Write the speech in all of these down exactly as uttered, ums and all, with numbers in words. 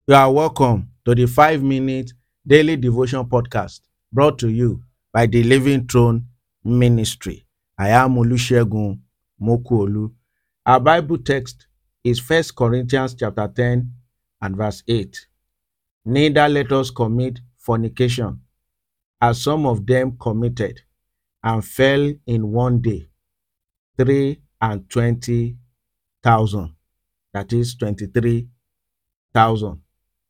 You are welcome to the five minute daily devotion podcast brought to you by the Living Throne Ministry. I am Olusegun Mokuolu. Our Bible text is First Corinthians chapter ten and verse eight. Neither let us commit fornication, as some of them committed and fell in one day, three and twenty thousand. That is twenty-three thousand.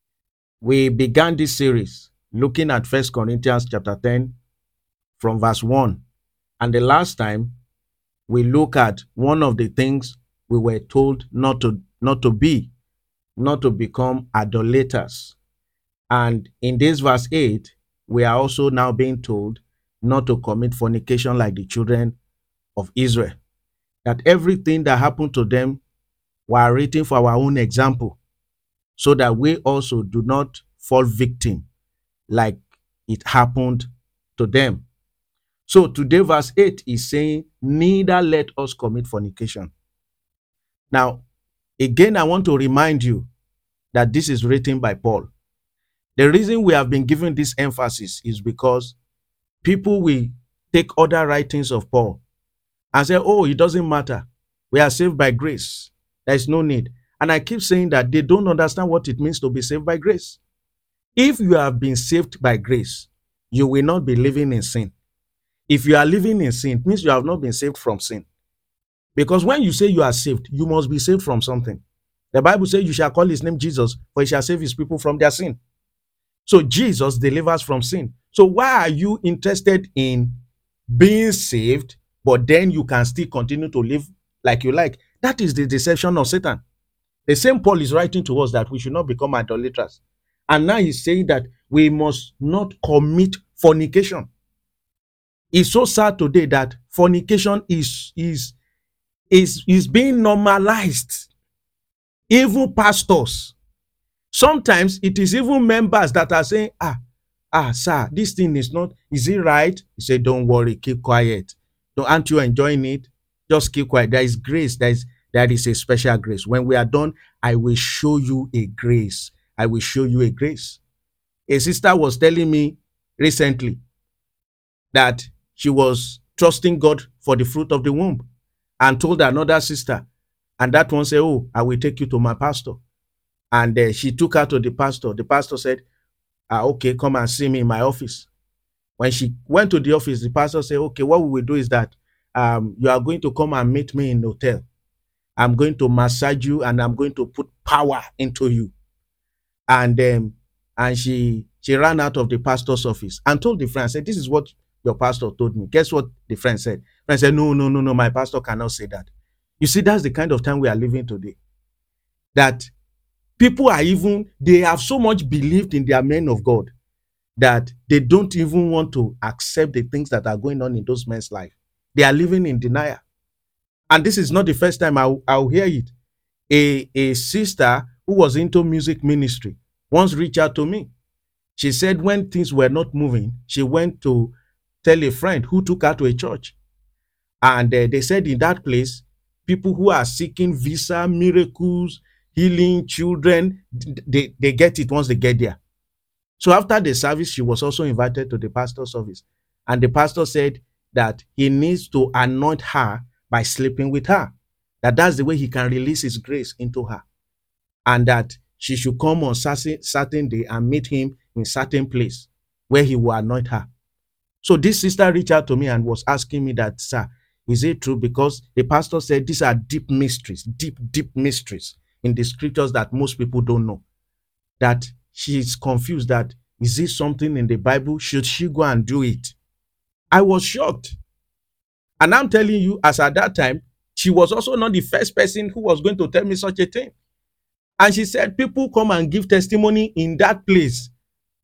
We began this series looking at First Corinthians chapter ten from verse one. And the last time we look at one of the things we were told not to not to be, not to become idolaters. And in this verse eight, we are also now being told not to commit fornication like the children of Israel. That everything that happened to them were written for our own example, so that we also do not fall victim like it happened to them. So today verse eight is saying, neither let us commit fornication. Now, again, I want to remind you that this is written by Paul. The reason we have been given this emphasis is because people will take other writings of Paul and say, oh, it doesn't matter. We are saved by grace. There is no need. And I keep saying that they don't understand what it means to be saved by grace. If you have been saved by grace, you will not be living in sin. If you are living in sin, it means you have not been saved from sin. Because when you say you are saved, you must be saved from something. The Bible says you shall call his name Jesus, for he shall save his people from their sin. So Jesus delivers from sin. So why are you interested in being saved, but then you can still continue to live like you like? That is the deception of Satan. The same Paul is writing to us that we should not become idolaters. And now he's saying that we must not commit fornication. It's so sad today that fornication is, is, is, is being normalized. Even pastors. Sometimes it is even members that are saying, ah, ah, sir, this thing is not, is it right? He said, don't worry, keep quiet. Don't, aren't you enjoying it? Just keep quiet. There is grace. There is, there is a special grace. When we are done, I will show you a grace. I will show you a grace. A sister was telling me recently that she was trusting God for the fruit of the womb and told another sister, and that one said, oh, I will take you to my pastor. And uh, she took her to the pastor. The pastor said, ah, okay, come and see me in my office. When she went to the office, the pastor said, okay, what we will do is that um, you are going to come and meet me in the hotel. I'm going to massage you and I'm going to put power into you. And um, and she she ran out of the pastor's office and told the friend, said, this is what your pastor told me. Guess what the friend said? Friend said, no, no, no, no, my pastor cannot say that. You see, that's the kind of time we are living today. That people are even, they have so much believed in their men of God that they don't even want to accept the things that are going on in those men's life. They are living in denial. And this is not the first time I'll, I'll hear it. A, a sister who was into music ministry once reached out to me. She said when things were not moving, she went to tell a friend who took her to a church. And uh, they said in that place, people who are seeking visa, miracles, healing, children, they, they get it once they get there. So after the service, she was also invited to the pastor's office. And the pastor said that he needs to anoint her by sleeping with her. That that's the way he can release his grace into her. And that she should come on certain, certain day and meet him in certain place where he will anoint her. So this sister reached out to me and was asking me that, sir, is it true? Because the pastor said these are deep mysteries, deep, deep mysteries in the scriptures that most people don't know. That she's confused that, is this something in the Bible? Should she go and do it? I was shocked. And I'm telling you, as at that time, she was also not the first person who was going to tell me such a thing. And she said, people come and give testimony in that place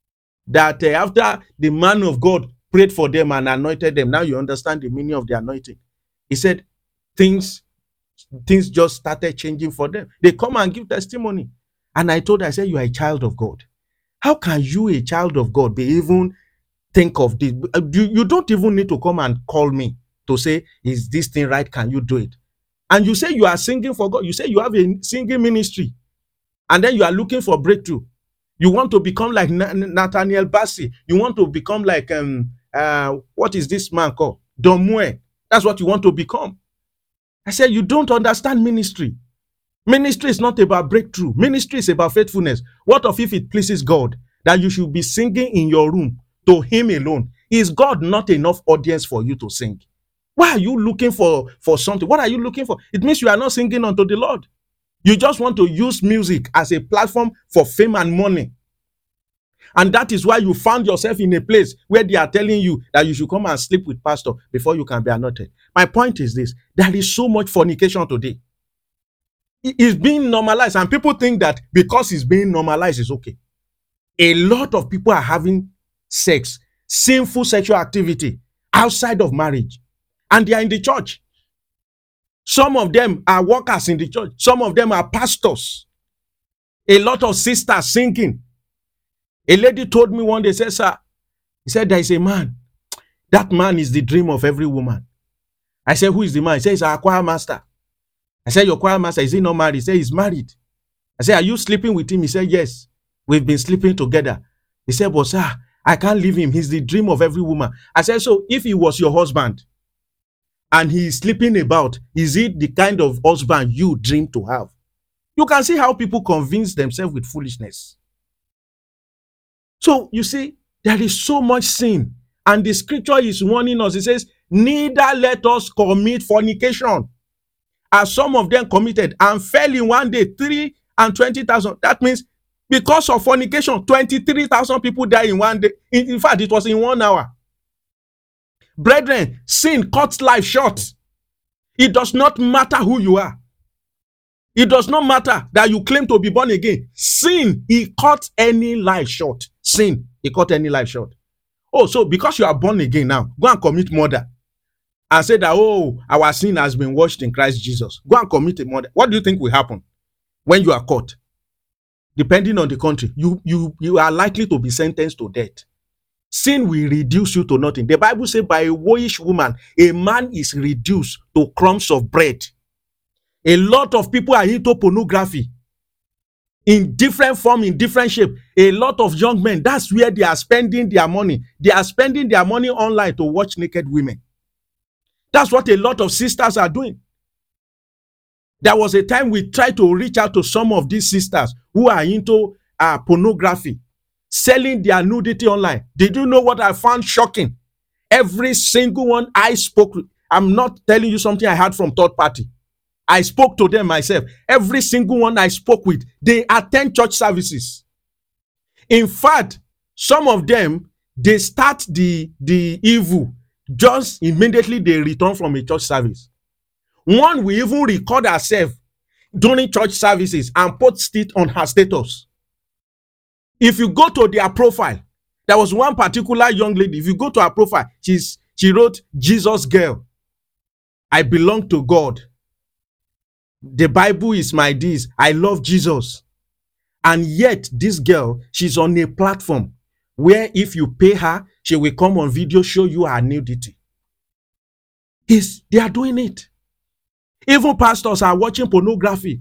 that uh, after the man of God prayed for them and anointed them, now you understand the meaning of the anointing. He said, things, things just started changing for them. They come and give testimony. And I told her, I said, you are a child of God. How can you, a child of God, be even think of this? You, you don't even need to come and call me to say, is this thing right? Can you do it? And you say you are singing for God. You say you have a singing ministry. And then you are looking for breakthrough. You want to become like Na- Nathaniel Bassey. You want to become like, um, uh, what is this man called? Don Moen. That's what you want to become. I said, you don't understand ministry. Ministry is not about breakthrough. Ministry is about faithfulness. What of if it pleases God that you should be singing in your room to him alone? Is God not enough audience for you to sing? Why are you looking for, for something? What are you looking for? It means you are not singing unto the Lord. You just want to use music as a platform for fame and money. And that is why you found yourself in a place where they are telling you that you should come and sleep with pastor before you can be anointed. My point is this: there is so much fornication today. It's being normalized, and people think that because it's being normalized is okay. A lot of people are having sex, sinful sexual activity outside of marriage, and they are in the church. Some of them are workers in the church. Some of them are pastors. A lot of sisters singing. A lady told me one day, said, sir, he said, there is a man. That man is the dream of every woman. I said, who is the man? He said, he's our choir master. I said, your choir master, is he not married? He said, he's married. I said, are you sleeping with him? He said, yes, we've been sleeping together. He said, but sir, I can't leave him. He's the dream of every woman. I said, so if he was your husband and he is sleeping about, is it the kind of husband you dream to have? You can see how people convince themselves with foolishness. So you see, there is so much sin, and the scripture is warning us. It says, neither let us commit fornication, as some of them committed and fell in one day, three and twenty thousand. That means because of fornication, twenty-three thousand people die in one day. In, in fact, it was in one hour. Brethren, sin cuts life short. It does not matter who you are. It does not matter that you claim to be born again. Sin, it cuts any life short. Sin, it cuts any life short. Oh, so because you are born again now, go and commit murder and say that, oh, our sin has been washed in Christ Jesus. Go and commit a murder. What do you think will happen when you are caught? Depending on the country, you, you, you are likely to be sentenced to death. Sin will reduce you to nothing. The Bible says by a woish woman, a man is reduced to crumbs of bread. A lot of people are into pornography in different form, in different shape. A lot of young men, that's where they are spending their money. They are spending their money online to watch naked women. That's what a lot of sisters are doing. There was a time we tried to reach out to some of these sisters who are into uh, pornography, selling their nudity online. Did you know what I found shocking? Every single one I spoke to, I'm not telling you something I heard from third party. I spoke to them myself. Every single one I spoke with, they attend church services. In fact, some of them, they start the, the evil just immediately they return from a church service. One will even record herself during church services and post it on her status. If you go to their profile, there was one particular young lady. If you go to her profile, she's, she wrote, Jesus girl, I belong to God. The Bible is my this. I love Jesus. And yet this girl, she's on a platform where if you pay her, she will come on video, show you her nudity. Is they are doing it. Even pastors are watching pornography.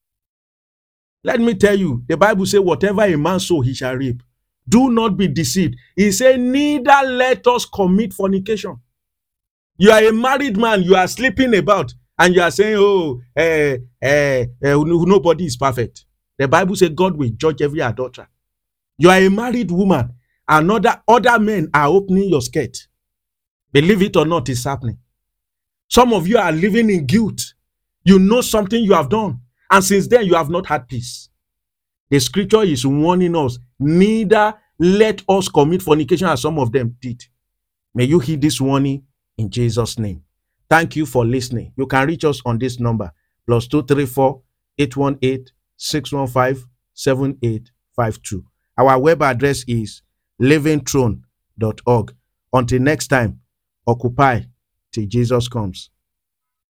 Let me tell you, the Bible says, whatever a man sow, he shall reap. Do not be deceived. He said, neither let us commit fornication. You are a married man, you are sleeping about, and you are saying, oh, eh, eh, eh, nobody is perfect. The Bible says God will judge every adulterer. You are a married woman, and other, other men are opening your skirt. Believe it or not, it's happening. Some of you are living in guilt. You know something you have done, and since then you have not had peace. The scripture is warning us, neither let us commit fornication as some of them did. May you heed this warning in Jesus' name. Thank you for listening. You can reach us on this number, plus two three four, eight one eight, six one five, seven eight five two. Our web address is living throne dot org. Until next time, occupy till Jesus comes.